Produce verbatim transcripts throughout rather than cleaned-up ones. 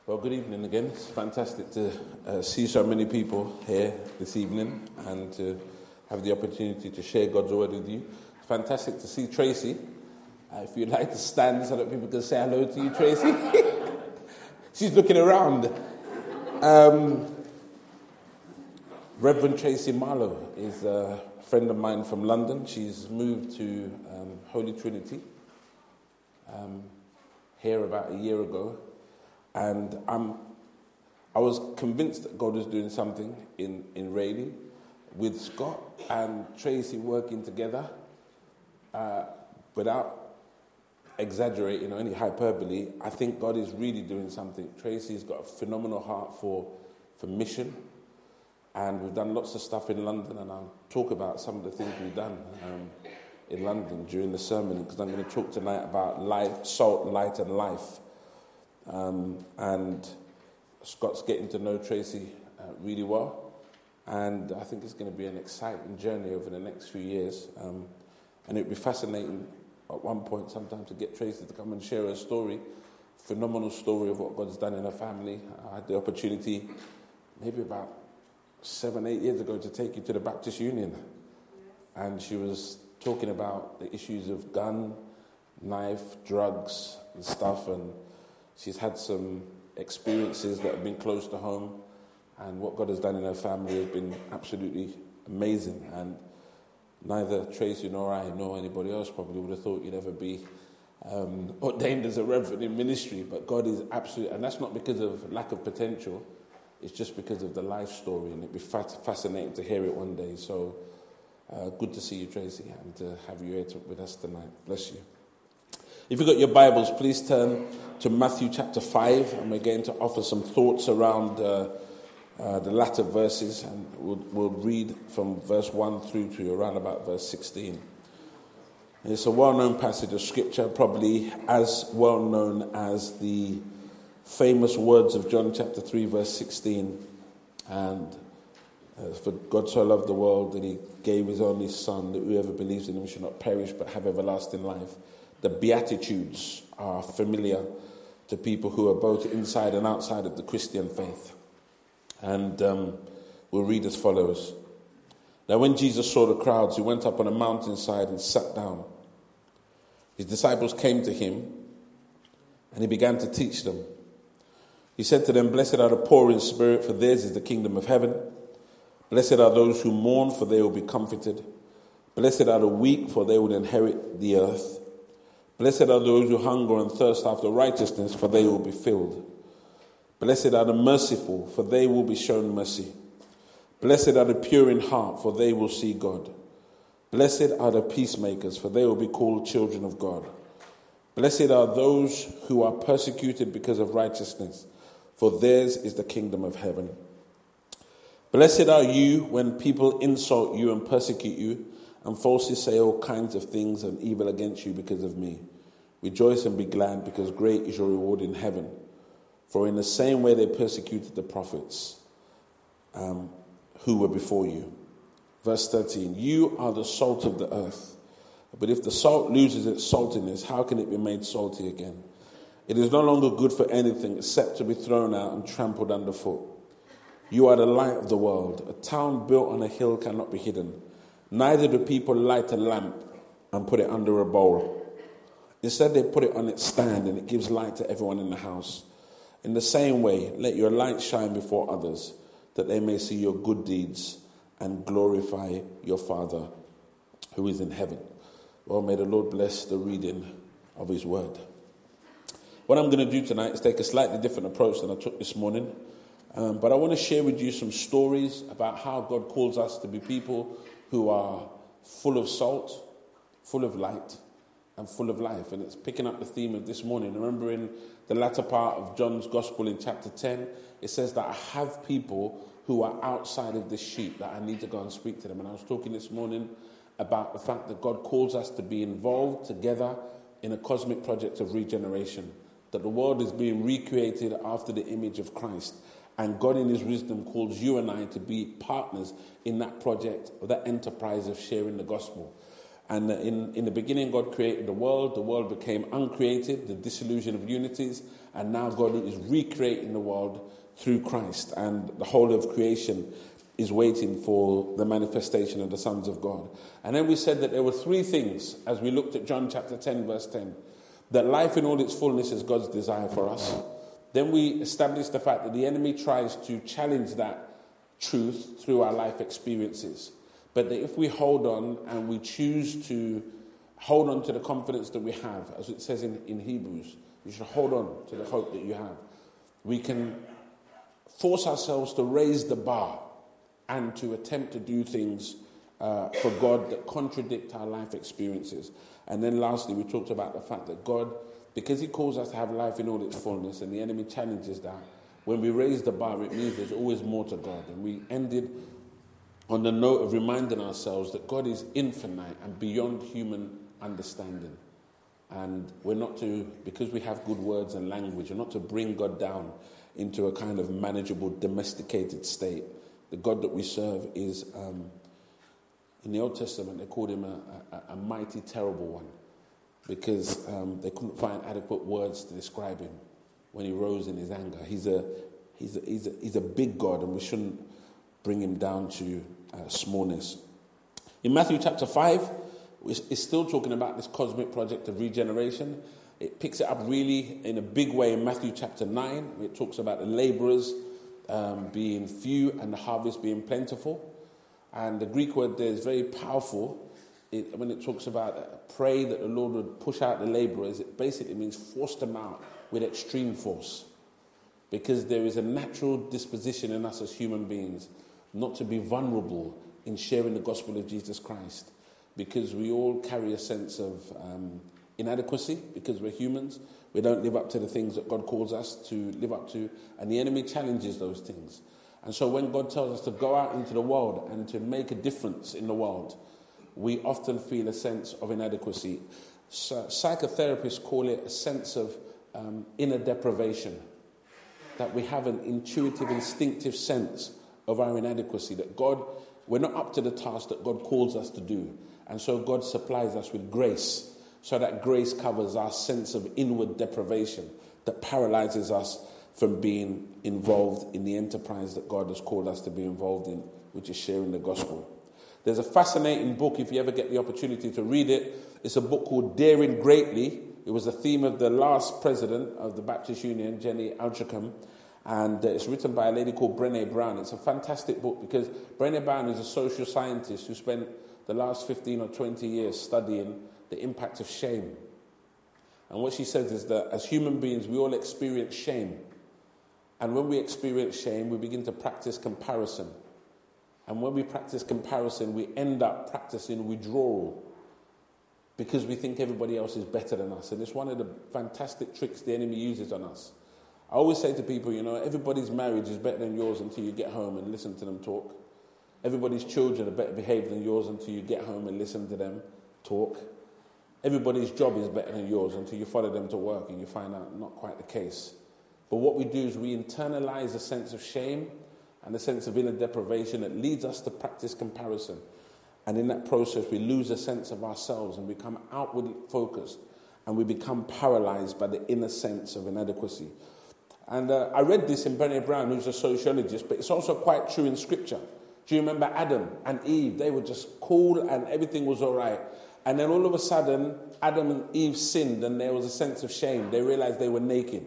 Well, good evening again. It's fantastic to uh, see so many people here this evening and to have the opportunity to share God's word with you. It's fantastic to see Tracy. Uh, if you'd like to stand so that people can say hello to you, Tracy. She's looking around. Um, Reverend Tracy Marlowe is a friend of mine from London. She's moved to um, Holy Trinity um, here about a year ago. And I'm, I was convinced that God was doing something in, in Raleigh with Scott and Tracy working together uh, without exaggerating or any hyperbole. I think God is really doing something. Tracy's got a phenomenal heart for, for mission. And we've done lots of stuff in London, and I'll talk about some of the things we've done um, in London during the sermon, because I'm going to talk tonight about life, salt, light, and life. Um, and Scott's getting to know Tracy uh, really well, and I think it's going to be an exciting journey over the next few years. Um, and it'd be fascinating at one point sometime to get Tracy to come and share her story, phenomenal story of what God's done in her family. I had the opportunity maybe about seven, eight years ago to take you to the Baptist Union, and she was talking about the issues of gun, knife, drugs and stuff, and she's had some experiences that have been close to home, and what God has done in her family has been absolutely amazing. And neither Tracy nor I nor anybody else probably would have thought you'd ever be um, ordained as a reverend in ministry, but God is absolutely, and that's not because of lack of potential, it's just because of the life story, and it'd be fascinating to hear it one day. So uh, good to see you, Tracy, and to have you here to, with us tonight. Bless you. If you've got your Bibles, please turn to Matthew chapter five, and we're going to offer some thoughts around uh, uh, the latter verses, and we'll, we'll read from verse one through to around about verse sixteen. It's a well-known passage of Scripture, probably as well-known as the famous words of John chapter three, verse sixteen, and uh, for God so loved the world that he gave his only Son, that whoever believes in him should not perish but have everlasting life. The Beatitudes are familiar to people who are both inside and outside of the Christian faith. And um, we'll read as follows. Now when Jesus saw the crowds, he went up on a mountainside and sat down. His disciples came to him, and he began to teach them. He said to them, "Blessed are the poor in spirit, for theirs is the kingdom of heaven. Blessed are those who mourn, for they will be comforted. Blessed are the weak, for they will inherit the earth. Blessed are those who hunger and thirst after righteousness, for they will be filled. Blessed are the merciful, for they will be shown mercy. Blessed are the pure in heart, for they will see God. Blessed are the peacemakers, for they will be called children of God. Blessed are those who are persecuted because of righteousness, for theirs is the kingdom of heaven. Blessed are you when people insult you and persecute you, and falsely say all kinds of things and evil against you because of me. Rejoice and be glad, because great is your reward in heaven. For in the same way they persecuted the prophets um, who were before you." Verse thirteen, "You are the salt of the earth. But if the salt loses its saltiness, how can it be made salty again? It is no longer good for anything except to be thrown out and trampled underfoot. You are the light of the world. A town built on a hill cannot be hidden. Neither do people light a lamp and put it under a bowl. Instead, they put it on its stand, and it gives light to everyone in the house. In the same way, let your light shine before others, that they may see your good deeds and glorify your Father who is in heaven." Well, may the Lord bless the reading of his word. What I'm going to do tonight is take a slightly different approach than I took this morning. Um, but I want to share with you some stories about how God calls us to be people who are full of salt, full of light, and full of life. And it's picking up the theme of this morning. Remember in the latter part of John's Gospel in chapter ten, it says that I have people who are outside of this sheep that I need to go and speak to them. And I was talking this morning about the fact that God calls us to be involved together in a cosmic project of regeneration, that the world is being recreated after the image of Christ, and God in his wisdom calls you and I to be partners in that project, or that enterprise of sharing the gospel. And in, in the beginning, God created the world. The world became uncreated, the disillusion of unities, and now God is recreating the world through Christ, and the whole of creation is waiting for the manifestation of the sons of God. And then we said that there were three things as we looked at John chapter ten, verse ten, that life in all its fullness is God's desire for us. Then we established the fact that the enemy tries to challenge that truth through our life experiences. But that if we hold on and we choose to hold on to the confidence that we have, as it says in, in Hebrews, you should hold on to the hope that you have. We can force ourselves to raise the bar and to attempt to do things uh, for God that contradict our life experiences. And then lastly, we talked about the fact that God, because he calls us to have life in all its fullness, and the enemy challenges that, when we raise the bar, it means there's always more to God. And we ended on the note of reminding ourselves that God is infinite and beyond human understanding. And we're not to, because we have good words and language, we're not to bring God down into a kind of manageable, domesticated state. The God that we serve is, um, in the Old Testament, they called him a, a, a mighty, terrible one, because um, they couldn't find adequate words to describe him when he rose in his anger. He's a, he's a, he's a, he's a big God, and we shouldn't bring him down to uh, smallness. In Matthew chapter five, it's still talking about this cosmic project of regeneration. It picks it up really in a big way in Matthew chapter nine. It talks about the laborers um, being few and the harvest being plentiful. And the Greek word there is very powerful. It, when it talks about uh, pray that the Lord would push out the laborers, it basically means force them out with extreme force. Because there is a natural disposition in us as human beings not to be vulnerable in sharing the gospel of Jesus Christ. Because we all carry a sense of um, inadequacy, because we're humans. We don't live up to the things that God calls us to live up to, and the enemy challenges those things. And so when God tells us to go out into the world and to make a difference in the world, we often feel a sense of inadequacy. So psychotherapists call it a sense of um, inner deprivation, that we have an intuitive, instinctive sense of our inadequacy, that God, we're not up to the task that God calls us to do. And so God supplies us with grace, so that grace covers our sense of inward deprivation that paralyzes us from being involved in the enterprise that God has called us to be involved in, which is sharing the gospel. There's a fascinating book, if you ever get the opportunity to read it. It's a book called Daring Greatly. It was the theme of the last president of the Baptist Union, Jenny Alchicum, and it's written by a lady called Brené Brown. It's a fantastic book because Brené Brown is a social scientist who spent the last fifteen or twenty years studying the impact of shame. And what she says is that as human beings, we all experience shame. And when we experience shame, we begin to practice comparison. And when we practice comparison, we end up practicing withdrawal because we think everybody else is better than us. And it's one of the fantastic tricks the enemy uses on us. I always say to people, you know, everybody's marriage is better than yours until you get home and listen to them talk. Everybody's children are better behaved than yours until you get home and listen to them talk. Everybody's job is better than yours until you follow them to work and you find out not quite the case. But what we do is we internalize a sense of shame and a sense of inner deprivation that leads us to practice comparison. And in that process, we lose a sense of ourselves and become outwardly focused, and we become paralyzed by the inner sense of inadequacy. And uh, I read this in Brené Brown, who's a sociologist, but it's also quite true in Scripture. Do you remember Adam and Eve? They were just cool and everything was all right. And then all of a sudden, Adam and Eve sinned and there was a sense of shame. They realized they were naked.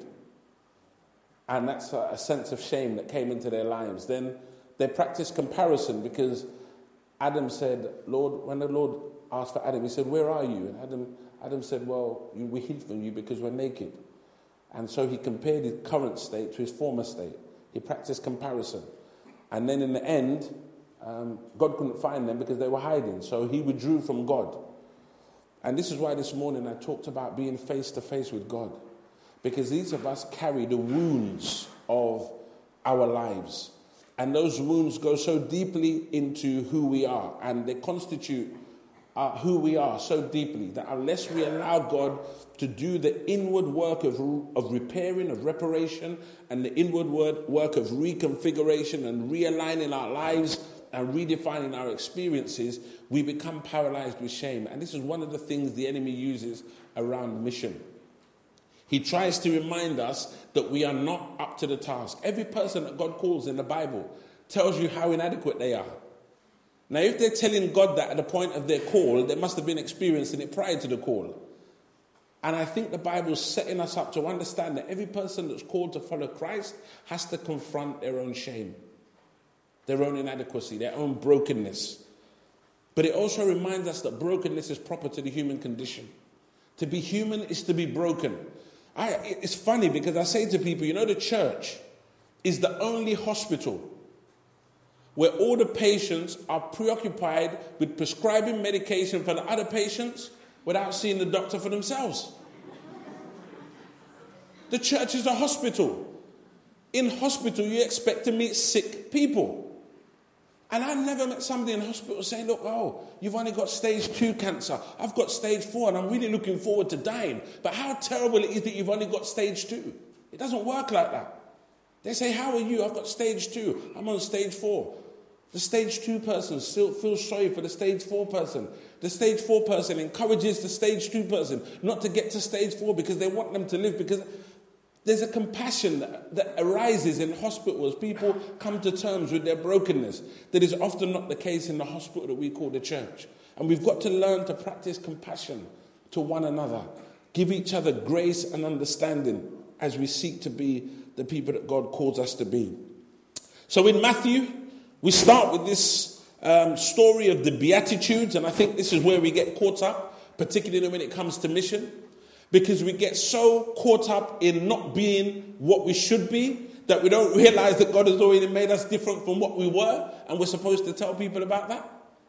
And that's a, a sense of shame that came into their lives. Then they practiced comparison because Adam said, Lord, when the Lord asked for Adam, he said, where are you? And Adam, Adam said, well, we hid from you because we're naked. And so he compared his current state to his former state. He practiced comparison. And then in the end, um, God couldn't find them because they were hiding. So he withdrew from God. And this is why this morning I talked about being face to face with God. Because each of us carry the wounds of our lives. And those wounds go so deeply into who we are. And they constitute uh, who we are so deeply that unless we allow God to do the inward work of, of repairing, of reparation, and the inward work of reconfiguration and realigning our lives and redefining our experiences, we become paralyzed with shame. And this is one of the things the enemy uses around mission. He tries to remind us that we are not up to the task. Every person that God calls in the Bible tells you how inadequate they are. Now, if they're telling God that at the point of their call, they must have been experiencing it prior to the call. And I think the Bible's setting us up to understand that every person that's called to follow Christ has to confront their own shame, their own inadequacy, their own brokenness. But it also reminds us that brokenness is proper to the human condition. To be human is to be broken. I, it's funny because I say to people, you know, the church is the only hospital where all the patients are preoccupied with prescribing medication for the other patients without seeing the doctor for themselves. The church is a hospital. In hospital, you expect to meet sick people. And I've never met somebody in hospital saying, look, oh, you've only got stage two cancer. I've got stage four and I'm really looking forward to dying. But how terrible it is that you've only got stage two. It doesn't work like that. They say, how are you? I've got stage two. I'm on stage four. The stage two person still feels sorry for the stage four person. The stage four person encourages the stage two person not to get to stage four because they want them to live, because there's a compassion that, that arises in hospitals. People come to terms with their brokenness. That is often not the case in the hospital that we call the church. And we've got to learn to practice compassion to one another. Give each other grace and understanding as we seek to be the people that God calls us to be. So in Matthew, we start with this um, story of the Beatitudes. And I think this is where we get caught up, particularly when it comes to mission. Because we get so caught up in not being what we should be that we don't realize that God has already made us different from what we were, and we're supposed to tell people about that.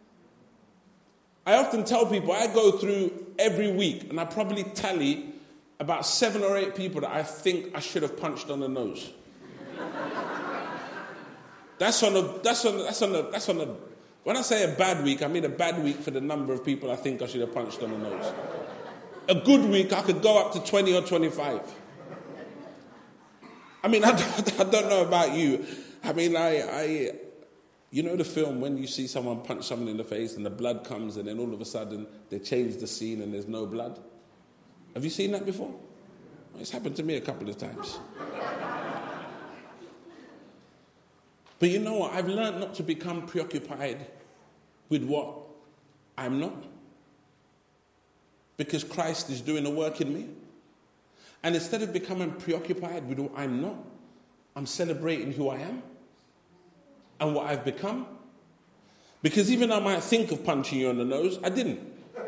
I often tell people I go through every week and I probably tally about seven or eight people that I think I should have punched on the nose. That's on a, that's on, that's on a, that's on a, when I say a bad week, I mean a bad week for the number of people I think I should have punched on the nose. A good week, I could go up to twenty or twenty-five. I mean, I don't, I don't know about you. I mean, I, I, you know the film when you see someone punch someone in the face and the blood comes and then all of a sudden they change the scene and there's no blood? Have you seen that before? It's happened to me a couple of times. But you know what? I've learned not to become preoccupied with what I'm not. Because Christ is doing a work in me. And instead of becoming preoccupied with what I'm not, I'm celebrating who I am and what I've become. Because even though I might think of punching you on the nose, I didn't.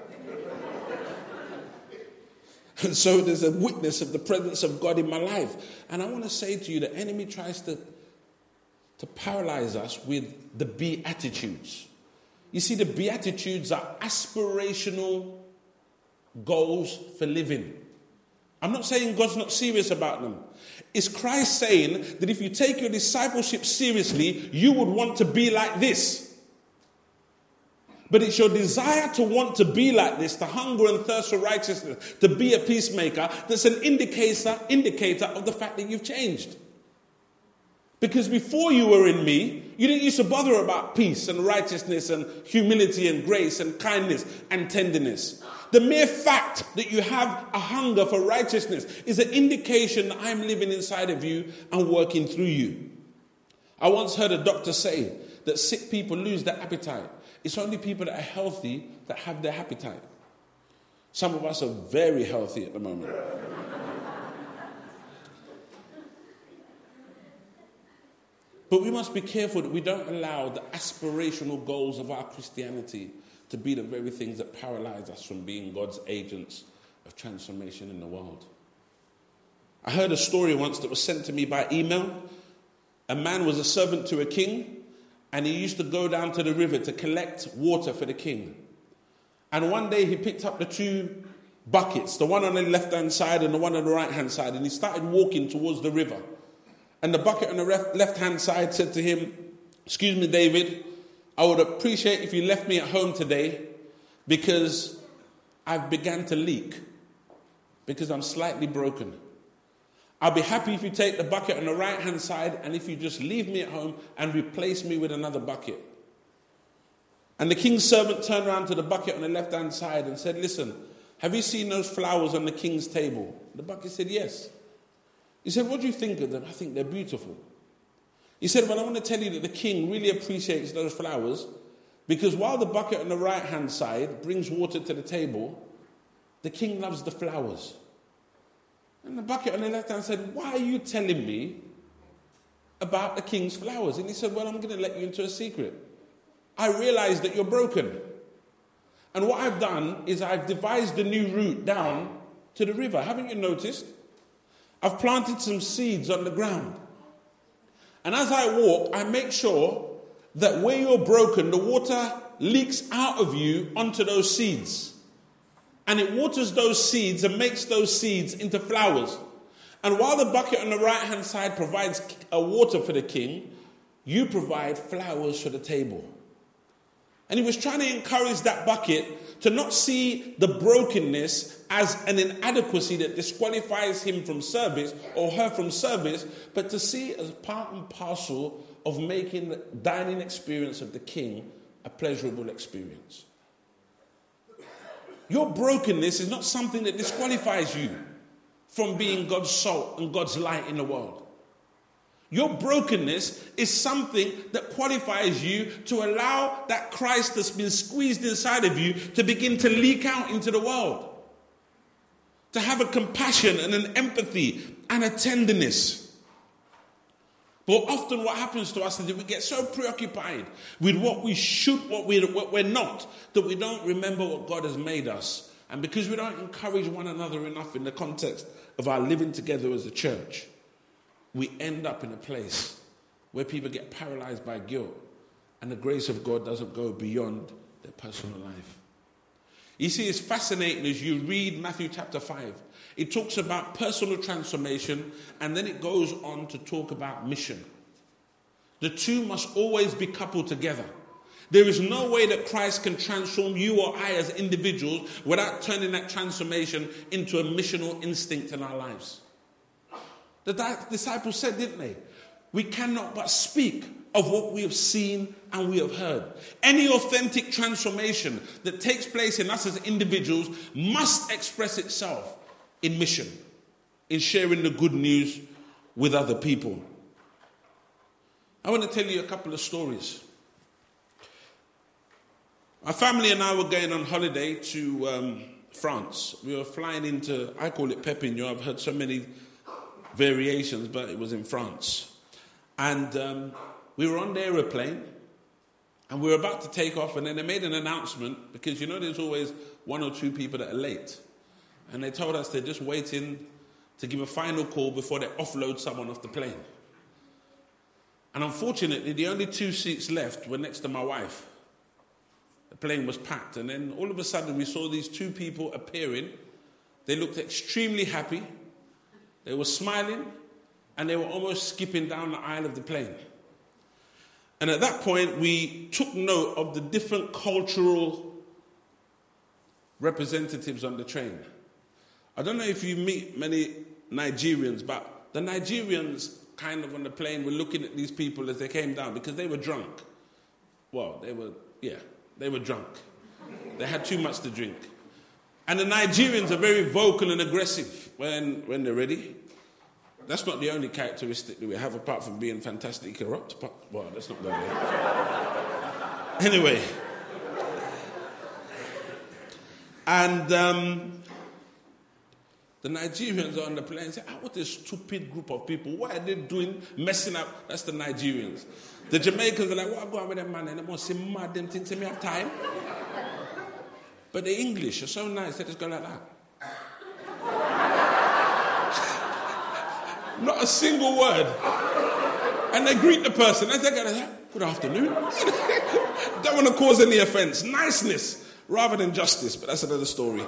And so there's a witness of the presence of God in my life. And I want to say to you, the enemy tries to, to paralyze us with the Beatitudes. You see, the Beatitudes are aspirational goals for living. I'm not saying God's not serious about them. Is Christ saying that if you take your discipleship seriously, you would want to be like this? But it's your desire to want to be like this, to hunger and thirst for righteousness, to be a peacemaker, that's an indicator, indicator of the fact that you've changed. Because before you were in me, you didn't used to bother about peace and righteousness and humility and grace and kindness and tenderness. The mere fact that you have a hunger for righteousness is an indication that I'm living inside of you and working through you. I once heard a doctor say that sick people lose their appetite. It's only people that are healthy that have their appetite. Some of us are very healthy at the moment. But we must be careful that we don't allow the aspirational goals of our Christianity to be the very things that paralyze us from being God's agents of transformation in the world. I heard a story once that was sent to me by email. A man was a servant to a king, and he used to go down to the river to collect water for the king. And one day he picked up the two buckets, the one on the left-hand side and the one on the right-hand side, and he started walking towards the river. And the bucket on the left-hand side said to him, "Excuse me, David, I would appreciate if you left me at home today because I've begun to leak, because I'm slightly broken. I'll be happy if you take the bucket on the right-hand side and if you just leave me at home and replace me with another bucket." And the king's servant turned around to the bucket on the left-hand side and said, "Listen, have you seen those flowers on the king's table? The bucket said, yes. He said, what do you think of them? I think they're beautiful. He said, well, I want to tell you that the king really appreciates those flowers because while the bucket on the right-hand side brings water to the table, the king loves the flowers. And the bucket on the left-hand said, why are you telling me about the king's flowers? And he said, well, I'm going to let you into a secret. I realize that you're broken. And what I've done is I've devised a new route down to the river. Haven't you noticed? I've planted some seeds on the ground. And as I walk, I make sure that where you're broken, the water leaks out of you onto those seeds. And it waters those seeds and makes those seeds into flowers. And while the bucket on the right-hand side provides a water for the king, you provide flowers for the table. And he was trying to encourage that bucket to not see the brokenness as an inadequacy that disqualifies him from service or her from service, but to see it as part and parcel of making the dining experience of the king a pleasurable experience. Your brokenness is not something that disqualifies you from being God's salt and God's light in the world. Your brokenness is something that qualifies you to allow that Christ that's been squeezed inside of you to begin to leak out into the world. To have a compassion and an empathy and a tenderness. But often what happens to us is that we get so preoccupied with what we should, what we're, what we're not, that we don't remember what God has made us. And because we don't encourage one another enough in the context of our living together as a church, we end up in a place where people get paralyzed by guilt and the grace of God doesn't go beyond their personal life. You see, it's fascinating as you read Matthew chapter five. It talks about personal transformation and then it goes on to talk about mission. The two must always be coupled together. There is no way that Christ can transform you or I as individuals without turning that transformation into a missional instinct in our lives. The disciples said, didn't they? We cannot but speak of what we have seen and we have heard. Any authentic transformation that takes place in us as individuals must express itself in mission, in sharing the good news with other people. I want to tell you a couple of stories. My family and I were going on holiday to um, France. We were flying into, I call it Pépignon. I've heard so many variations, but it was in France. And um, we were on the aeroplane, and we were about to take off, and then they made an announcement, because you know there's always one or two people that are late. And they told us they're just waiting to give a final call before they offload someone off the plane. And unfortunately, the only two seats left were next to my wife. The plane was packed, and then all of a sudden we saw these two people appearing. They looked extremely happy. They were smiling, and they were almost skipping down the aisle of the plane. And at that point, we took note of the different cultural representatives on the train. I don't know if you meet many Nigerians, but the Nigerians kind of on the plane were looking at these people as they came down because they were drunk. Well, they were, yeah, they were drunk. They had too much to drink. And the Nigerians are very vocal and aggressive when, when they're ready. That's not the only characteristic that we have, apart from being fantastically corrupt. But, well, that's not going there. Anyway. And um, the Nigerians are on the plane and say, ah, what a stupid group of people. What are they doing, messing up? That's the Nigerians. The Jamaicans are like, what are going with them, man? And they want to say, mad, them things, me have time. But the English are so nice, they just go like that. Not a single word. And they greet the person. And they go like, good afternoon. Don't want to cause any offense. Niceness rather than justice, but that's another story.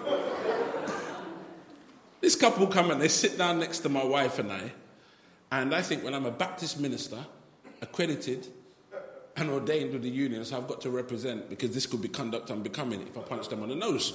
This couple come and they sit down next to my wife and I. And I think when I'm a Baptist minister, accredited and ordained with the union, so I've got to represent, because this could be conduct unbecoming if I punch them on the nose.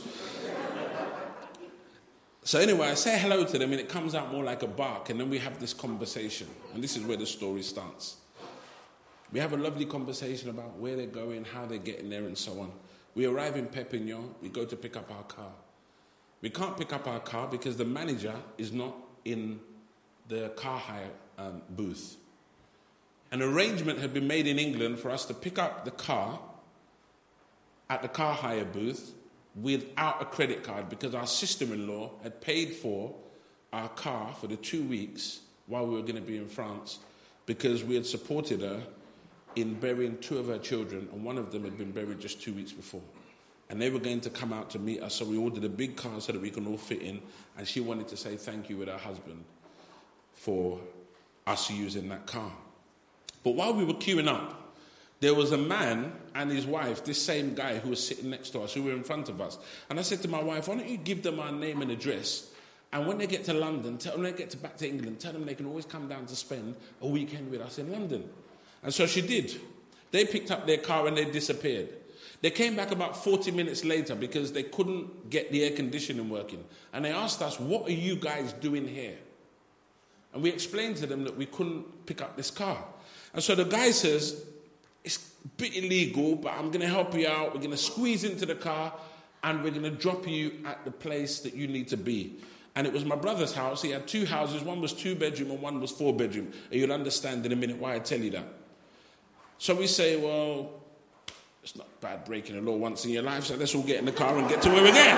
So anyway, I say hello to them and it comes out more like a bark, and then we have this conversation. And this is where the story starts. We have a lovely conversation about where they're going, how they're getting there, and so on. We arrive in Pépignon, we go to pick up our car. We can't pick up our car because the manager is not in the car hire um, booth. An arrangement had been made in England for us to pick up the car at the car hire booth without a credit card because our sister-in-law had paid for our car for the two weeks while we were going to be in France because we had supported her in burying two of her children, and one of them had been buried just two weeks before. And they were going to come out to meet us, so we ordered a big car so that we can all fit in, and she wanted to say thank you with her husband for us using that car. But while we were queuing up, there was a man and his wife, this same guy who was sitting next to us, who were in front of us. And I said to my wife, why don't you give them our name and address, and when they get to London, tell them they get to back to England, tell them they can always come down to spend a weekend with us in London. And so she did. They picked up their car and they disappeared. They came back about forty minutes later because they couldn't get the air conditioning working. And they asked us, what are you guys doing here? And we explained to them that we couldn't pick up this car. And so the guy says, it's a bit illegal, but I'm going to help you out. We're going to squeeze into the car and we're going to drop you at the place that you need to be. And it was my brother's house. He had two houses. One was two bedroom and one was four bedroom. And you'll understand in a minute why I tell you that. So we say, well, it's not bad breaking the law once in your life, so let's all get in the car and get to where we're going.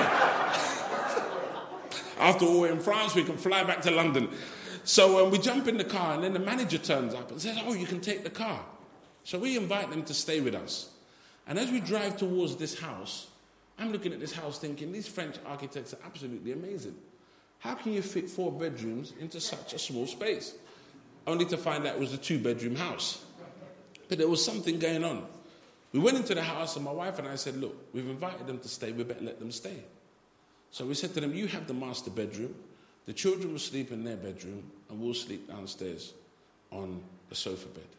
After all, we're in France, we can fly back to London. So um, we jump in the car, and then the manager turns up and says, oh, you can take the car. So we invite them to stay with us. And as we drive towards this house, I'm looking at this house thinking, these French architects are absolutely amazing. How can you fit four bedrooms into such a small space? Only to find out it was a two-bedroom house. But there was something going on. We went into the house and my wife and I said, look, we've invited them to stay, we better let them stay. So we said to them, you have the master bedroom, the children will sleep in their bedroom, and we'll sleep downstairs on the sofa bed.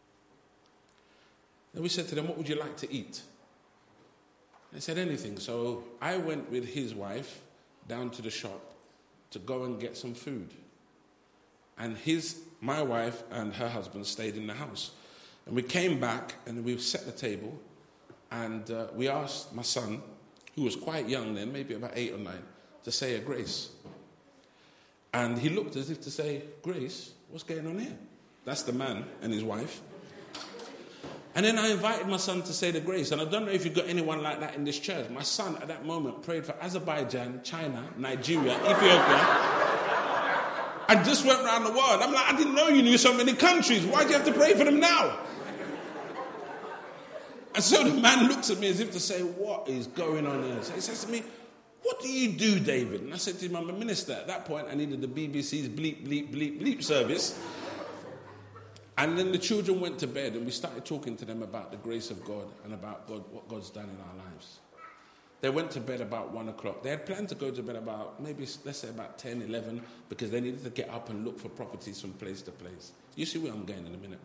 Then we said to them, what would you like to eat? They said anything. So I went with his wife down to the shop to go and get some food. And his, my wife and her husband stayed in the house. And we came back and we set the table and uh, we asked my son, who was quite young then, maybe about eight or nine, to say a grace. And he looked as if to say, Grace, what's going on here? That's the man and his wife. And then I invited my son to say the grace. And I don't know if you've got anyone like that in this church. My son at that moment prayed for Azerbaijan, China, Nigeria, Ethiopia. I just went around the world. I'm like, I didn't know you knew so many countries. Why do you have to pray for them now? And so the man looks at me as if to say, what is going on here? So he says to me, what do you do, David? And I said to him, I'm a minister. At that point, I needed the B B C's bleep, bleep, bleep, bleep service. And then the children went to bed and we started talking to them about the grace of God and about God, what God's done in our lives. They went to bed about one o'clock. They had planned to go to bed about, maybe, let's say about ten, eleven, because they needed to get up and look for properties from place to place. You see where I'm going in a minute.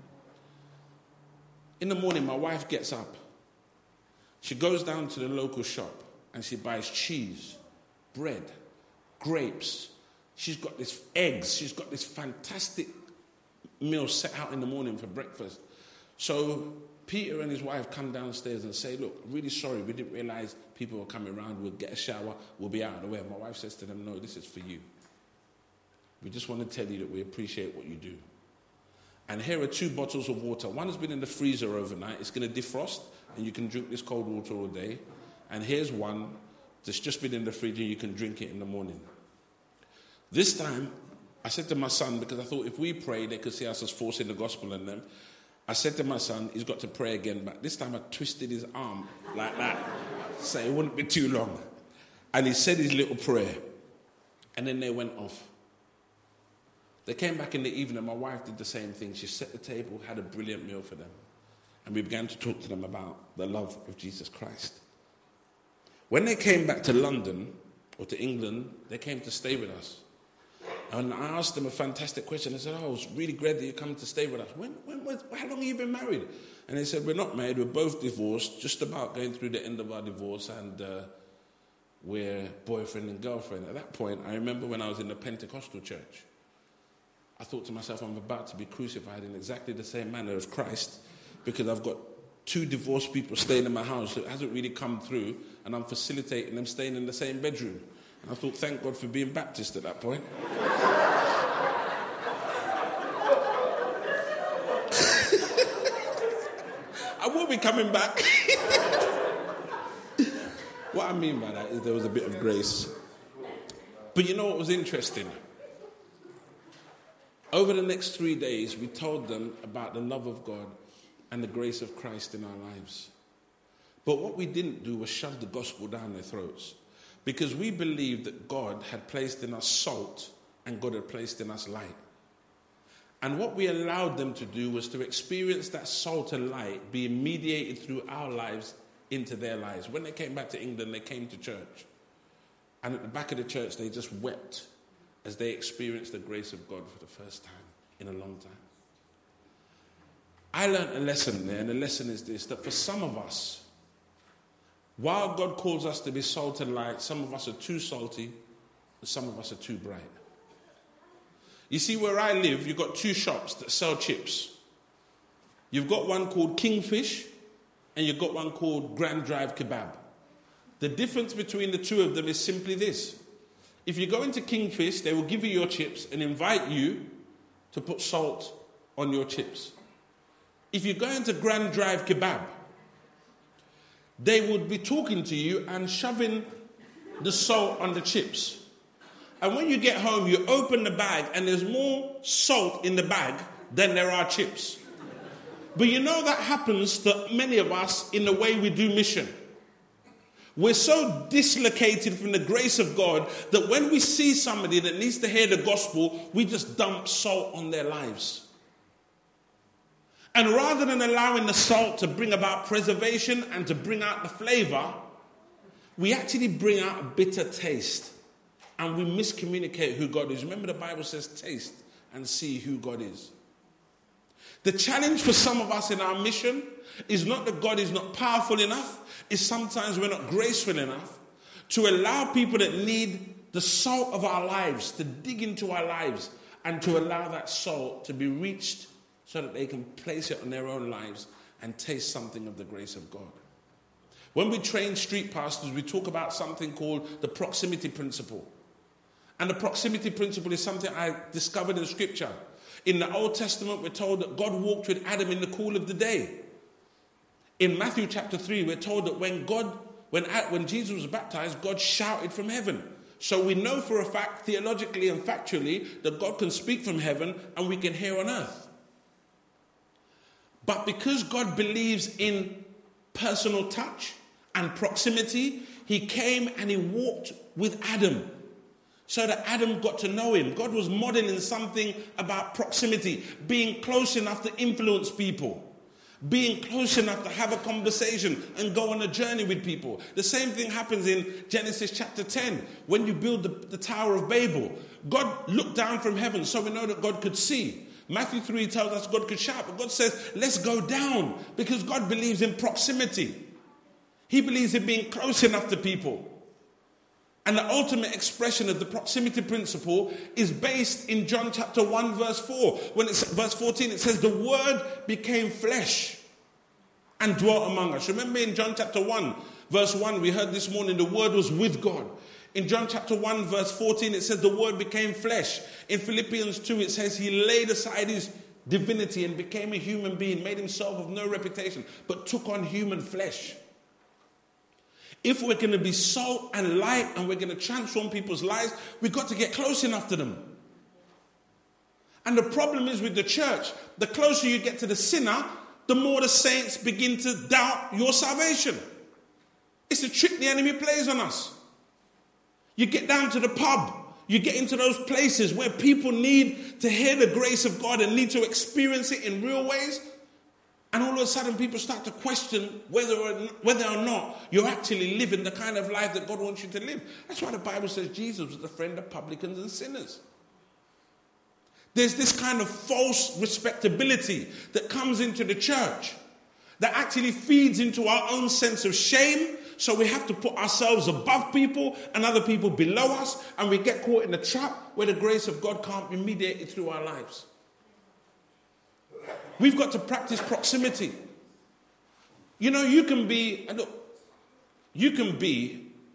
In the morning, my wife gets up. She goes down to the local shop and she buys cheese, bread, grapes. She's got this eggs. She's got this fantastic meal set out in the morning for breakfast. So Peter and his wife come downstairs and say, look, really sorry, we didn't realize people were coming around. We'll get a shower. We'll be out of the way. My wife says to them, no, this is for you. We just want to tell you that we appreciate what you do. And here are two bottles of water. One has been in the freezer overnight. It's going to defrost, and you can drink this cold water all day. And here's one that's just been in the fridge, and you can drink it in the morning. This time, I said to my son, because I thought if we pray, they could see us as forcing the gospel in them. I said to my son, he's got to pray again, but this time I twisted his arm like that, so it wouldn't be too long. And he said his little prayer, and then they went off. They came back in the evening, my wife did the same thing. She set the table, had a brilliant meal for them. And we began to talk to them about the love of Jesus Christ. When they came back to London, or to England, they came to stay with us. And I asked them a fantastic question. I said, oh, it's really great that you come to stay with us. When, when, when, how long have you been married? And they said, we're not married. We're both divorced, just about going through the end of our divorce, and uh, we're boyfriend and girlfriend. At that point, I remember when I was in the Pentecostal church, I thought to myself, I'm about to be crucified in exactly the same manner as Christ, because I've got two divorced people staying in my house. So it hasn't really come through, and I'm facilitating them staying in the same bedroom. I thought, thank God for being Baptist at that point. I will be coming back. What I mean by that is there was a bit of grace. But you know what was interesting? Over the next three days, we told them about the love of God and the grace of Christ in our lives. But what we didn't do was shove the gospel down their throats, because we believed that God had placed in us salt and God had placed in us light. And what we allowed them to do was to experience that salt and light being mediated through our lives into their lives. When they came back to England, they came to church. And at the back of the church, they just wept as they experienced the grace of God for the first time in a long time. I learned a lesson there, and the lesson is this, that for some of us, while God calls us to be salt and light, some of us are too salty and some of us are too bright. You see, where I live, you've got two shops that sell chips. You've got one called Kingfish and you've got one called Grand Drive Kebab. The difference between the two of them is simply this. If you go into Kingfish, they will give you your chips and invite you to put salt on your chips. If you go into Grand Drive Kebab, they would be talking to you and shoving the salt on the chips. And when you get home, you open the bag and there's more salt in the bag than there are chips. But you know that happens to many of us in the way we do mission. We're so dislocated from the grace of God that when we see somebody that needs to hear the gospel, we just dump salt on their lives. And rather than allowing the salt to bring about preservation and to bring out the flavor, we actually bring out a bitter taste. And we miscommunicate who God is. Remember, the Bible says, taste and see who God is. The challenge for some of us in our mission is not that God is not powerful enough. It's sometimes we're not graceful enough to allow people that need the salt of our lives to dig into our lives and to allow that salt to be reached so that they can place it on their own lives and taste something of the grace of God. When we train street pastors, we talk about something called the proximity principle. And the proximity principle is something I discovered in Scripture. In the Old Testament, we're told that God walked with Adam in the cool of the day. In Matthew chapter three, we're told that when God, when, when Jesus was baptized, God shouted from heaven. So we know for a fact, theologically and factually, that God can speak from heaven and we can hear on earth. But because God believes in personal touch and proximity, he came and he walked with Adam so that Adam got to know him. God was modeling something about proximity, being close enough to influence people, being close enough to have a conversation and go on a journey with people. The same thing happens in Genesis chapter ten. When you build the, the Tower of Babel, God looked down from heaven, so we know that God could see. Matthew three tells us God could shout, but God says, let's go down, because God believes in proximity. He believes in being close enough to people. And the ultimate expression of the proximity principle is based in John chapter one, verse four. When it's verse fourteen, it says, the word became flesh and dwelt among us. Remember in John chapter one, verse one, we heard this morning, the word was with God. In John chapter one, verse fourteen, it says the word became flesh. In Philippians two, it says he laid aside his divinity and became a human being, made himself of no reputation, but took on human flesh. If we're going to be salt and light and we're going to transform people's lives, we've got to get close enough to them. And the problem is with the church, the closer you get to the sinner, the more the saints begin to doubt your salvation. It's the trick the enemy plays on us. You get down to the pub, you get into those places where people need to hear the grace of God and need to experience it in real ways. And all of a sudden people start to question whether or, whether or not you're actually living the kind of life that God wants you to live. That's why the Bible says Jesus was the friend of publicans and sinners. There's this kind of false respectability that comes into the church that actually feeds into our own sense of shame. So we have to put ourselves above people and other people below us, and we get caught in a trap where the grace of God can't be mediated through our lives. We've got to practice proximity. You know, you can be, look, you can be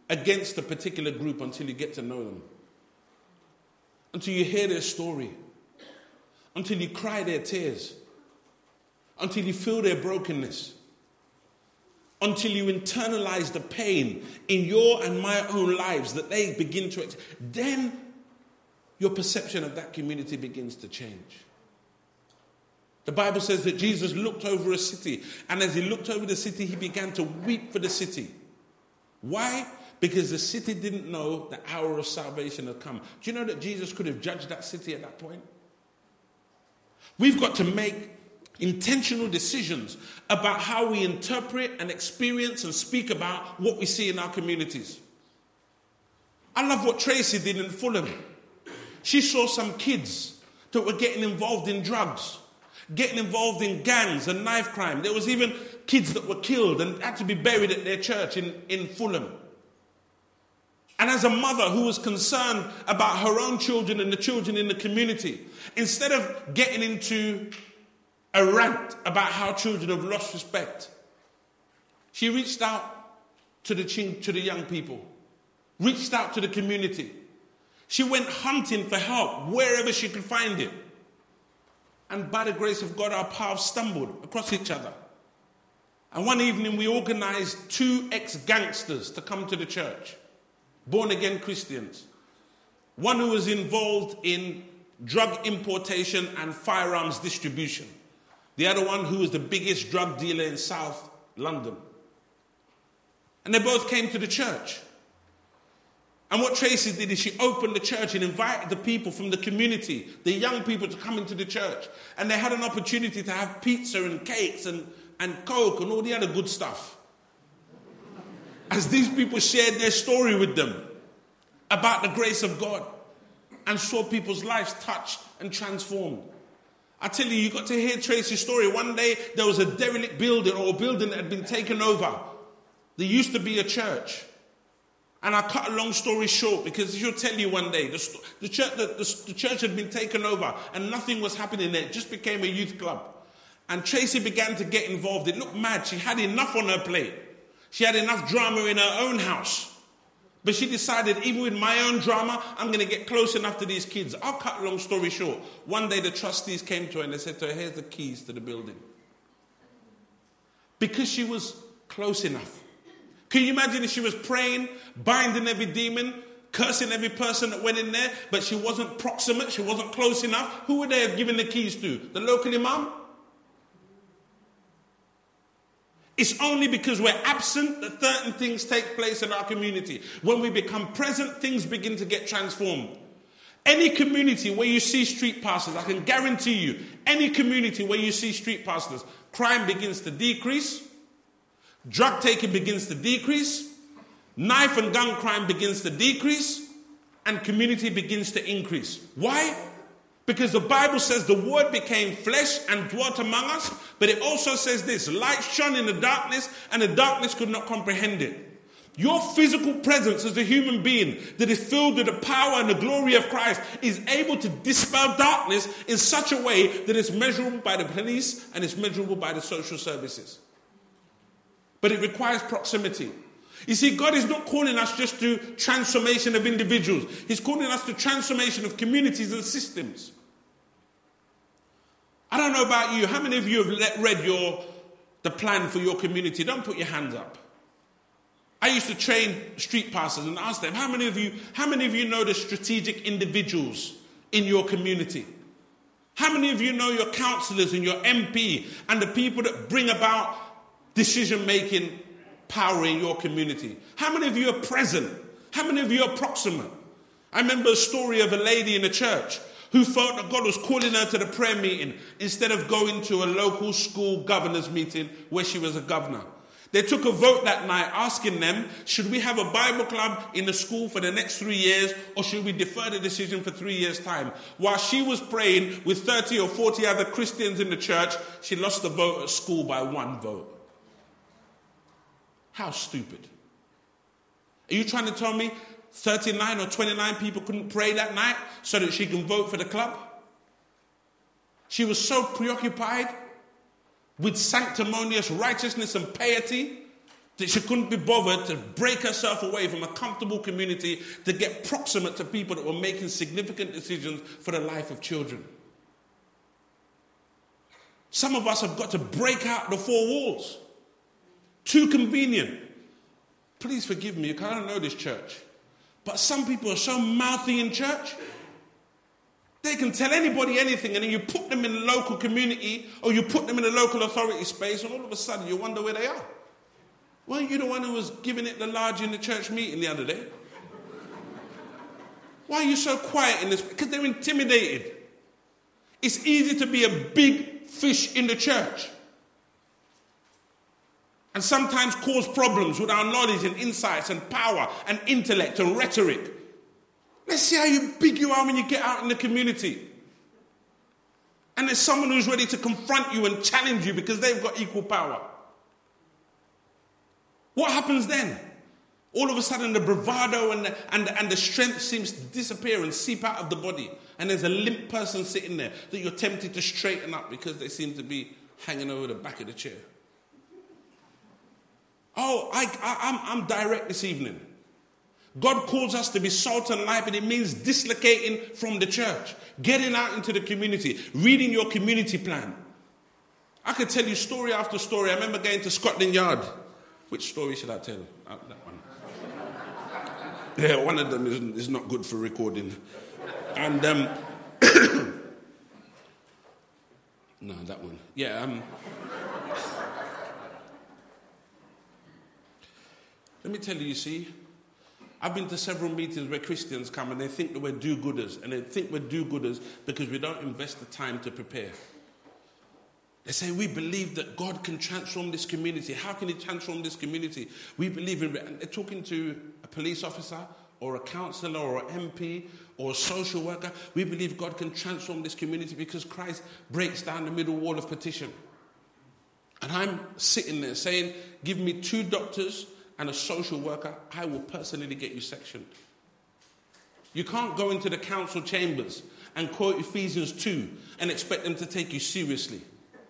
against a particular group until you get to know them. Until you hear their story. Until you cry their tears. Until you feel their brokenness. Until you internalize the pain in your and my own lives that they begin to... Then your perception of that community begins to change. The Bible says that Jesus looked over a city, and as he looked over the city, he began to weep for the city. Why? Because the city didn't know the hour of salvation had come. Do you know that Jesus could have judged that city at that point? We've got to make intentional decisions about how we interpret and experience and speak about what we see in our communities. I love what Tracy did in Fulham. She saw some kids that were getting involved in drugs, getting involved in gangs and knife crime. There was even kids that were killed and had to be buried at their church in, in Fulham. And as a mother who was concerned about her own children and the children in the community, instead of getting into a rant about how children have lost respect, she reached out to the, to the young people, reached out to the community. She went hunting for help wherever she could find it. And by the grace of God, our paths stumbled across each other. And one evening we organized two ex-gangsters to come to the church, born-again Christians. One who was involved in drug importation and firearms distribution. The other one who was the biggest drug dealer in South London. And they both came to the church. And what Tracy did is she opened the church and invited the people from the community, the young people, to come into the church. And they had an opportunity to have pizza and cakes and, and Coke and all the other good stuff. As these people shared their story with them about the grace of God and saw people's lives touched and transformed. I tell you, you got to hear Tracy's story. One day there was a derelict building or a building that had been taken over. There used to be a church. And I cut a long story short because she'll tell you one day, the, the, church, the, the, the church had been taken over and nothing was happening there. It just became a youth club. And Tracy began to get involved. It looked mad. She had enough on her plate. She had enough drama in her own house. But she decided, even with my own drama, I'm going to get close enough to these kids. I'll cut a long story short. One day the trustees came to her and they said to her, here's the keys to the building. Because she was close enough. Can you imagine if she was praying, binding every demon, cursing every person that went in there, but she wasn't proximate, she wasn't close enough? Who would they have given the keys to? The local imam? It's only because we're absent that certain things take place in our community. When we become present, things begin to get transformed. Any community where you see street pastors, I can guarantee you, any community where you see street pastors, crime begins to decrease. Drug taking begins to decrease, knife and gun crime begins to decrease, and community begins to increase. Why? Because the Bible says the word became flesh and dwelt among us, but it also says this, light shone in the darkness and the darkness could not comprehend it. Your physical presence as a human being that is filled with the power and the glory of Christ is able to dispel darkness in such a way that it's measurable by the police and it's measurable by the social services. But it requires proximity. You see, God is not calling us just to transformation of individuals. He's calling us to transformation of communities and systems. I don't know about you. How many of you have read your the plan for your community? Don't put your hands up. I used to train street pastors and ask them, how many of you, how many of you know the strategic individuals in your community? How many of you know your councillors and your M P and the people that bring about decision-making power in your community? How many of you are present? How many of you are proximate? I remember a story of a lady in a church who felt that God was calling her to the prayer meeting instead of going to a local school governor's meeting where she was a governor. They took a vote that night asking them, should we have a Bible club in the school for the next three years or should we defer the decision for three years' time? While she was praying with thirty or forty other Christians in the church, she lost the vote at school by one vote. How stupid. Are you trying to tell me thirty-nine or twenty-nine people couldn't pray that night so that she can vote for the club? She was so preoccupied with sanctimonious righteousness and piety That she couldn't be bothered to break herself away from a comfortable community to get proximate to people that were making significant decisions for the life of children. Some of us have got to break out the four walls. Too convenient. Please forgive me, I don't know this church. But some people are so mouthy in church. They can tell anybody anything, and then you put them in the local community or you put them in a local authority space, and all of a sudden you wonder where they are. Weren't you the one who was giving it the large in the church meeting the other day? Why are you so quiet in this? Because they're intimidated. It's easy to be a big fish in the church and sometimes cause problems with our knowledge and insights and power and intellect and rhetoric. Let's see how you big you are when you get out in the community. And there's someone who's ready to confront you and challenge you because they've got equal power. What happens then? All of a sudden the bravado and the, and, the, and the strength seems to disappear and seep out of the body. And there's a limp person sitting there that you're tempted to straighten up because they seem to be hanging over the back of the chair. Oh, I, I, I'm, I'm direct this evening. God calls us to be salt and light, but it means dislocating from the church, getting out into the community, reading your community plan. I could tell you story after story. I remember going to Scotland Yard. Which story should I tell? Uh, that one. Yeah, one of them is, is not good for recording. And, um... no, that one. Yeah, um... let me tell you, you see, I've been to several meetings where Christians come and they think that we're do-gooders. And they think we're do-gooders because we don't invest the time to prepare. They say, we believe that God can transform this community. How can he transform this community? We believe in... And they're talking to a police officer or a councillor or an M P or a social worker. We believe God can transform this community because Christ breaks down the middle wall of partition. And I'm sitting there saying, give me two doctors and a social worker, I will personally get you sectioned. You can't go into the council chambers and quote Ephesians two and expect them to take you seriously.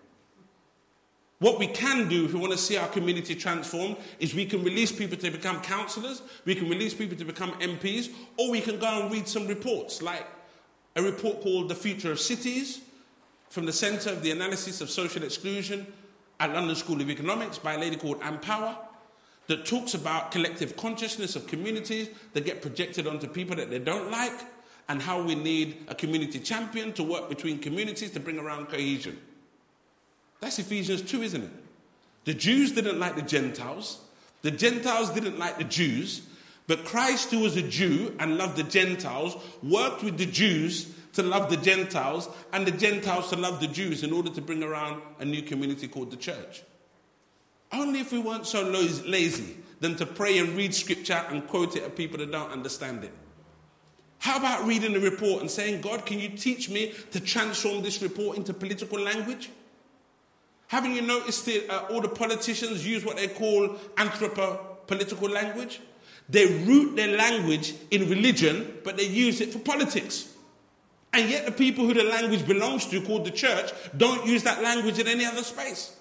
What we can do if we want to see our community transformed is we can release people to become councillors, we can release people to become M Ps, or we can go and read some reports, like a report called The Future of Cities from the Centre of the Analysis of Social Exclusion at London School of Economics by a lady called Ann Power, that talks about collective consciousness of communities that get projected onto people that they don't like, and how we need a community champion to work between communities to bring around cohesion. That's Ephesians two, isn't it? The Jews didn't like the Gentiles. The Gentiles didn't like the Jews. But Christ, who was a Jew and loved the Gentiles, worked with the Jews to love the Gentiles and the Gentiles to love the Jews in order to bring around a new community called the church. Only if we weren't so lazy than to pray and read scripture and quote it at people that don't understand it. How about reading the report and saying, God, can you teach me to transform this report into political language? Haven't you noticed that uh, all the politicians use what they call anthropo-political language? They root their language in religion, but they use it for politics. And yet the people who the language belongs to, called the church, don't use that language in any other space.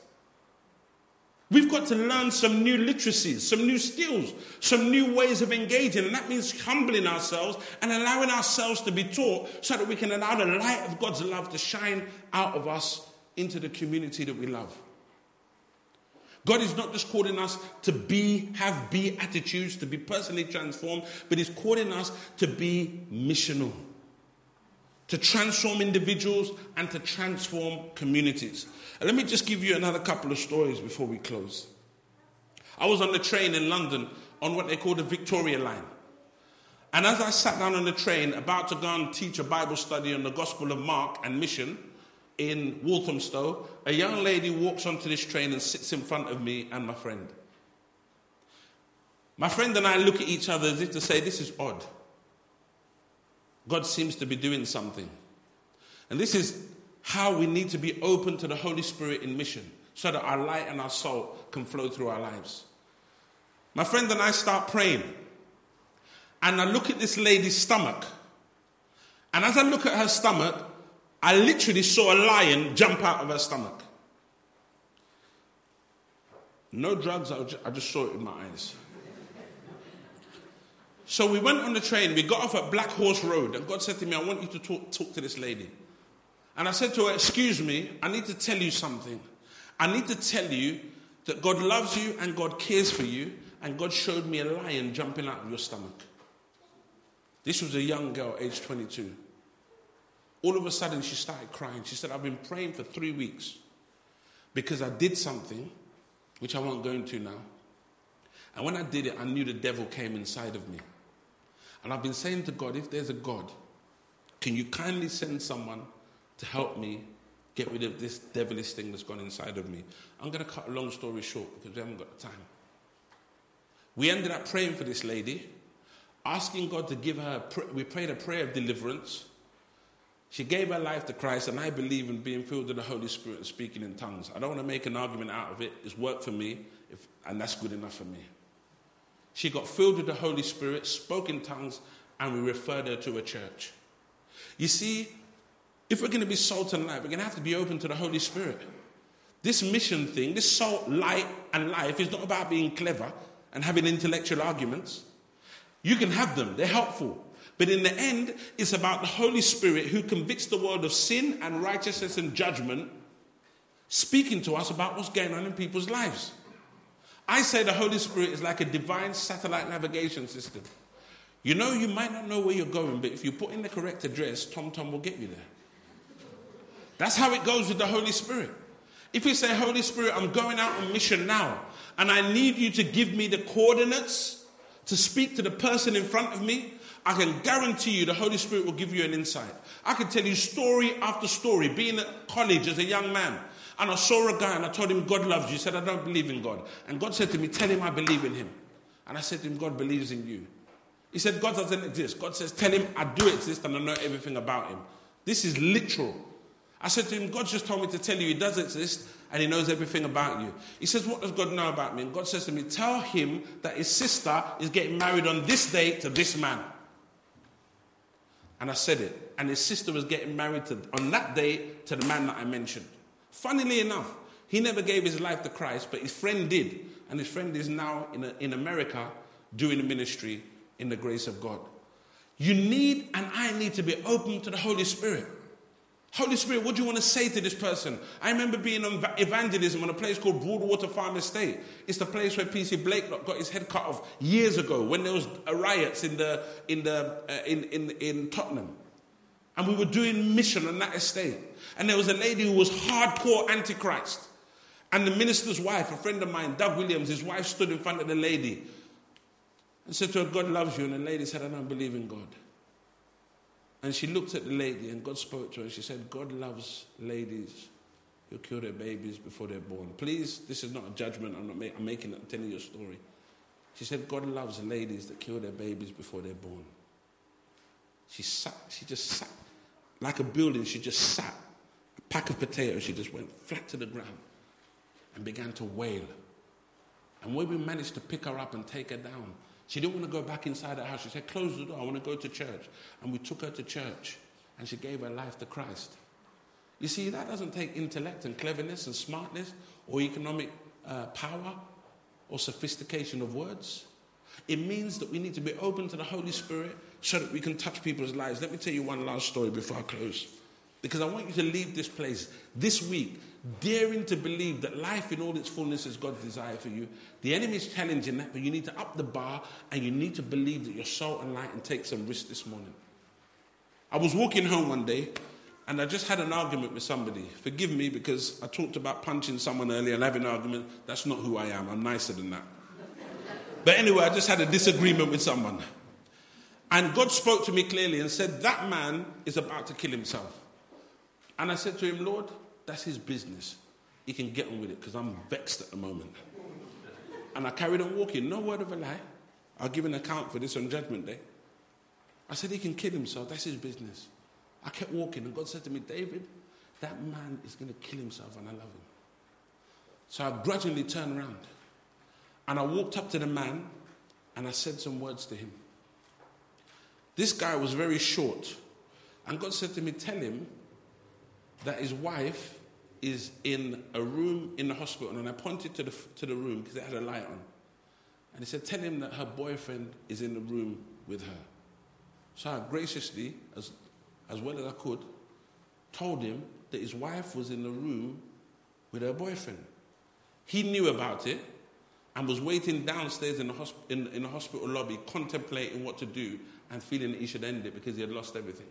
We've got to learn some new literacies, some new skills, some new ways of engaging. And that means humbling ourselves and allowing ourselves to be taught so that we can allow the light of God's love to shine out of us into the community that we love. God is not just calling us to be, have be attitudes, to be personally transformed, but he's calling us to be missional, to transform individuals and to transform communities. And let me just give you another couple of stories before we close. I was on the train in London on what they call the Victoria Line. And as I sat down on the train about to go and teach a Bible study on the Gospel of Mark and mission in Walthamstow, a young lady walks onto this train and sits in front of me and my friend. My friend and I look at each other as if to say, this is odd. God seems to be doing something. And this is how we need to be open to the Holy Spirit in mission, so that our light and our salt can flow through our lives. My friend and I start praying. And I look at this lady's stomach. And as I look at her stomach, I literally saw a lion jump out of her stomach. No drugs, I just, I just saw it in my eyes. So we went on the train, we got off at Black Horse Road, and God said to me, I want you to talk, talk to this lady. And I said to her, excuse me, I need to tell you something. I need to tell you that God loves you and God cares for you, and God showed me a lion jumping out of your stomach. This was a young girl, age twenty-two. All of a sudden, she started crying. She said, I've been praying for three weeks because I did something, which I won't go into now. And when I did it, I knew the devil came inside of me. And I've been saying to God, if there's a God, can you kindly send someone to help me get rid of this devilish thing that's gone inside of me? I'm going to cut a long story short because we haven't got the time. We ended up praying for this lady, asking God to give her, we prayed a prayer of deliverance. She gave her life to Christ, and I believe in being filled with the Holy Spirit and speaking in tongues. I don't want to make an argument out of it. It's worked for me, if, and that's good enough for me. She got filled with the Holy Spirit, spoke in tongues, and we referred her to a church. You see, if we're going to be salt and light, we're going to have to be open to the Holy Spirit. This mission thing, this salt, light, and life is not about being clever and having intellectual arguments. You can have them. They're helpful. But in the end, it's about the Holy Spirit who convicts the world of sin and righteousness and judgment, speaking to us about what's going on in people's lives. I say the Holy Spirit is like a divine satellite navigation system. You know, you might not know where you're going, but if you put in the correct address, TomTom will get you there. That's how it goes with the Holy Spirit. If you say, Holy Spirit, I'm going out on mission now, and I need you to give me the coordinates to speak to the person in front of me, I can guarantee you the Holy Spirit will give you an insight. I can tell you story after story, being at college as a young man, and I saw a guy and I told him God loves you. He said, I don't believe in God. And God said to me, tell him I believe in him. And I said to him, God believes in you. He said, God doesn't exist. God says, tell him I do exist and I know everything about him. This is literal. I said to him, God just told me to tell you he does exist and he knows everything about you. He says, what does God know about me? And God says to me, tell him that his sister is getting married on this day to this man. And I said it. And his sister was getting married to, on that day to the man that I mentioned. Funnily enough, he never gave his life to Christ, but his friend did. And his friend is now in, a, in America doing a ministry in the grace of God. You need and I need to be open to the Holy Spirit. Holy Spirit, what do you want to say to this person? I remember being on evangelism on a place called Broadwater Farm Estate. It's the place where P C Blakelock got his head cut off years ago when there was riots in the in the uh, in, in in Tottenham, and we were doing mission on that estate. And there was a lady who was hardcore antichrist, and the minister's wife, a friend of mine, Doug Williams, his wife stood in front of the lady and said to her, "God loves you," and the lady said, "I don't believe in God." And she looked at the lady and God spoke to her and she said, God loves ladies who kill their babies before they're born. Please, this is not a judgment. I'm not ma- I'm making it, I'm telling you a story. She said, God loves ladies that kill their babies before they're born. She sat, she just sat like a building. She just sat. A pack of potatoes, she just went flat to the ground and began to wail. And when we managed to pick her up and take her down, she didn't want to go back inside her house. She said, close the door, I want to go to church. And we took her to church, and she gave her life to Christ. You see, that doesn't take intellect and cleverness and smartness or economic uh, power or sophistication of words. It means that we need to be open to the Holy Spirit so that we can touch people's lives. Let me tell you one last story before I close. Because I want you to leave this place this week daring to believe that life in all its fullness is God's desire for you. The enemy is challenging that, but you need to up the bar and you need to believe that you're salt and light and take some risks this morning. I was walking home one day and I just had an argument with somebody. Forgive me because I talked about punching someone earlier and having an argument. That's not who I am. I'm nicer than that. But anyway, I just had a disagreement with someone. And God spoke to me clearly and said, that man is about to kill himself. And I said to him, Lord, that's his business. He can get on with it because I'm vexed at the moment. And I carried on walking. No word of a lie. I'll give an account for this on Judgment Day. I said, he can kill himself. That's his business. I kept walking and God said to me, David, that man is going to kill himself and I love him. So I grudgingly turned around and I walked up to the man and I said some words to him. This guy was very short. And God said to me, tell him that his wife is in a room in the hospital, and I pointed to the to the room because it had a light on. And he said, tell him that her boyfriend is in the room with her. So I graciously, as, as well as I could, told him that his wife was in the room with her boyfriend. He knew about it and was waiting downstairs in the, hosp- in, in the hospital lobby, contemplating what to do and feeling that he should end it because he had lost everything.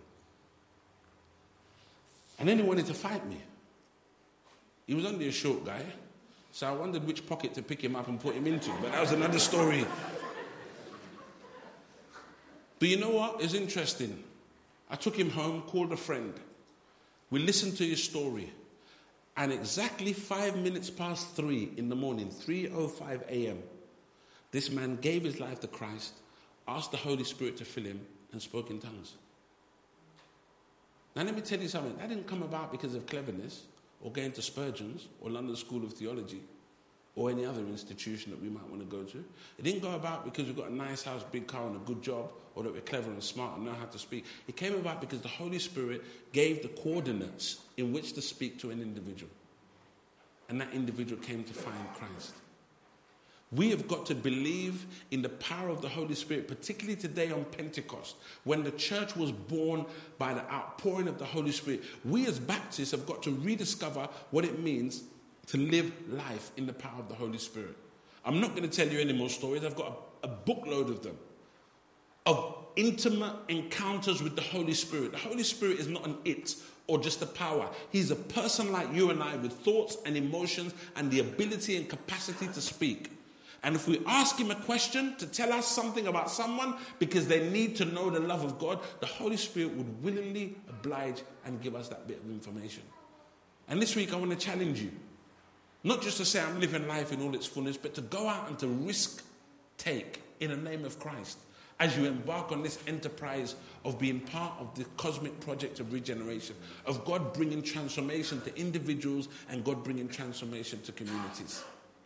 And then he wanted to fight me. He was only a short guy, so I wondered which pocket to pick him up and put him into, but that was another story. But you know what? It's interesting. I took him home, called a friend. We listened to his story. And exactly five minutes past three in the morning, three oh five a.m., this man gave his life to Christ, asked the Holy Spirit to fill him, and spoke in tongues. Now let me tell you something. That didn't come about because of cleverness, or going to Spurgeon's, or London School of Theology, or any other institution that we might want to go to. It didn't go about because we've got a nice house, big car, and a good job, or that we're clever and smart and know how to speak. It came about because the Holy Spirit gave the coordinates in which to speak to an individual. And that individual came to find Christ. We have got to believe in the power of the Holy Spirit, particularly today on Pentecost, when the church was born by the outpouring of the Holy Spirit. We as Baptists have got to rediscover what it means to live life in the power of the Holy Spirit. I'm not going to tell you any more stories. I've got a, a bookload of them, of intimate encounters with the Holy Spirit. The Holy Spirit is not an it or just a power. He's a person like you and I with thoughts and emotions and the ability and capacity to speak. And if we ask him a question to tell us something about someone because they need to know the love of God, the Holy Spirit would willingly oblige and give us that bit of information. And this week I want to challenge you. Not just to say I'm living life in all its fullness, but to go out and to risk take in the name of Christ as you embark on this enterprise of being part of the cosmic project of regeneration, of God bringing transformation to individuals and God bringing transformation to communities.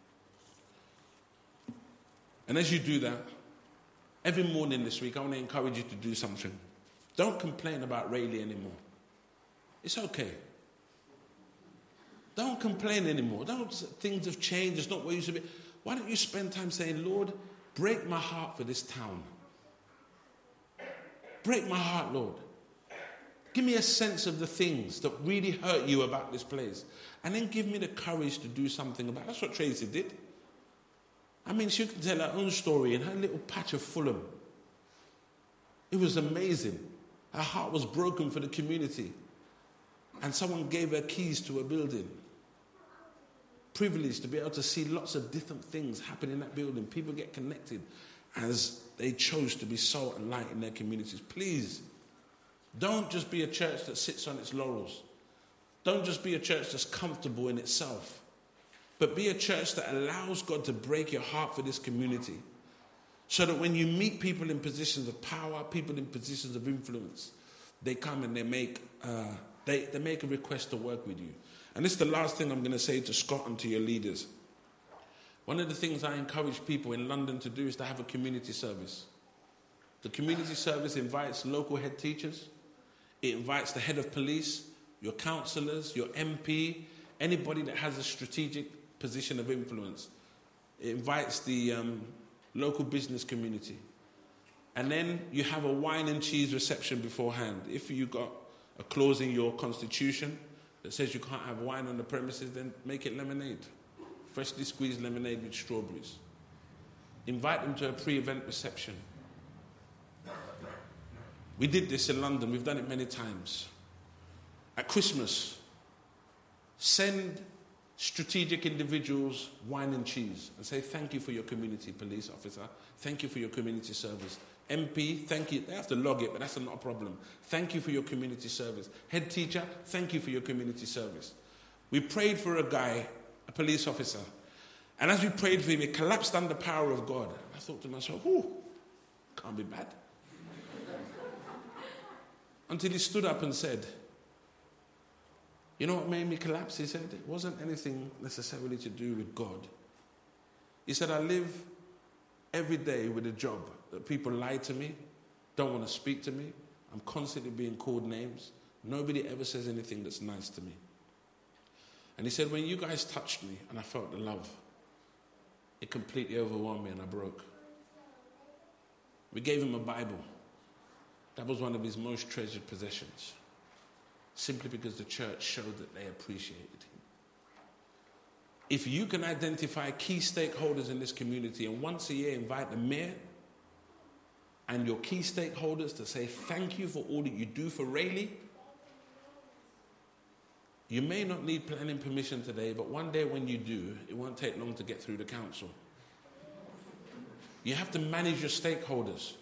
And as you do that, every morning this week, I want to encourage you to do something. Don't complain about Rayleigh anymore. It's okay. Don't complain anymore. Don't, things have changed. It's not what it used to be. Why don't you spend time saying, Lord, break my heart for this town. Break my heart, Lord. Give me a sense of the things that really hurt you about this place. And then give me the courage to do something about it. That's what Tracy did. I mean, she can tell her own story in her little patch of Fulham. It was amazing. Her heart was broken for the community. And someone gave her keys to a building. Privileged to be able to see lots of different things happen in that building. People get connected as they chose to be salt and light in their communities. Please, don't just be a church that sits on its laurels. Don't just be a church that's comfortable in itself. But be a church that allows God to break your heart for this community. So that when you meet people in positions of power, people in positions of influence, they come and they make, uh, they, they make a request to work with you. And this is the last thing I'm going to say to Scott and to your leaders. One of the things I encourage people in London to do is to have a community service. The community service invites local head teachers. It invites the head of police, your councillors, your M P, anybody that has a strategic position of influence. It invites the um, local business community. And then you have a wine and cheese reception beforehand. If you got a clause in your constitution that says you can't have wine on the premises, then make it lemonade. Freshly squeezed lemonade with strawberries. Invite them to a pre-event reception. We did this in London. We've done it many times. At Christmas, send strategic individuals wine and cheese and say thank you for your community, police officer. Thank you for your community service. M P, thank you. They have to log it, but that's not a problem. Thank you for your community service. Head teacher, thank you for your community service. We prayed for a guy, a police officer. And as we prayed for him, he collapsed under the power of God. I thought to myself, ooh, can't be bad. Until he stood up and said, you know what made me collapse? He said, it wasn't anything necessarily to do with God. He said, I live every day with a job that people lie to me, don't want to speak to me. I'm constantly being called names. Nobody ever says anything that's nice to me. And he said, when you guys touched me and I felt the love, it completely overwhelmed me and I broke. We gave him a Bible. That was one of his most treasured possessions. Simply because the church showed that they appreciated him. If you can identify key stakeholders in this community and once a year invite the mayor and your key stakeholders to say thank you for all that you do for Rayleigh, you may not need planning permission today, but one day when you do, it won't take long to get through the council. You have to manage your stakeholders.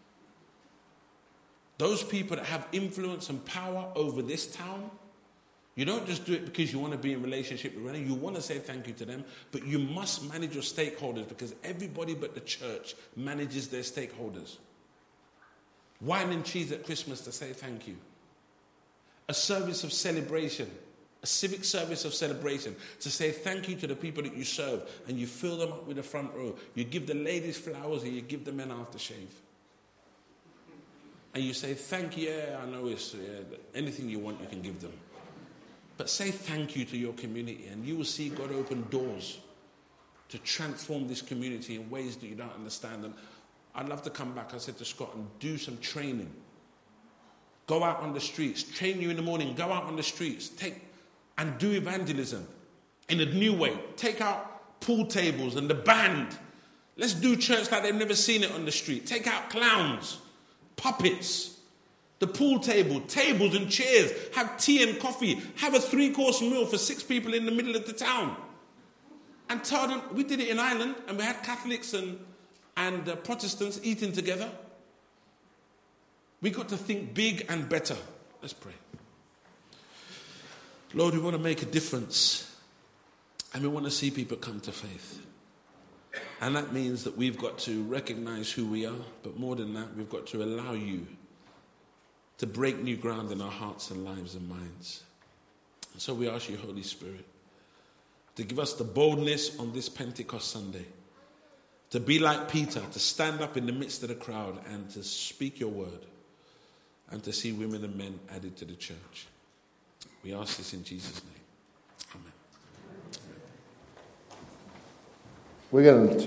Those people that have influence and power over this town, you don't just do it because you want to be in relationship with them. You want to say thank you to them, but you must manage your stakeholders because everybody but the church manages their stakeholders. Wine and cheese at Christmas to say thank you. A service of celebration, a civic service of celebration to say thank you to the people that you serve, and you fill them up with the front row. You give the ladies flowers and you give the men aftershave. And you say, thank you, yeah, I know it's yeah, anything you want, you can give them. But say thank you to your community, and you will see God open doors to transform this community in ways that you don't understand. And I'd love to come back, I said to Scott, and do some training. Go out on the streets. Train you in the morning. Go out on the streets. Take and do evangelism in a new way. Take out pool tables and the band. Let's do church like they've never seen it on the street. Take out clowns. Puppets, the pool table, tables and chairs, have tea and coffee, have a three-course meal for six people in the middle of the town. And tell them, we did it in Ireland, and we had Catholics and, and uh, Protestants eating together. We got to think big and better. Let's pray. Lord, we want to make a difference, and we want to see people come to faith. And that means that we've got to recognize who we are, but more than that, we've got to allow you to break new ground in our hearts and lives and minds. And so we ask you, Holy Spirit, to give us the boldness on this Pentecost Sunday, to be like Peter, to stand up in the midst of the crowd and to speak your word, and to see women and men added to the church. We ask this in Jesus' name. Amen. We're going to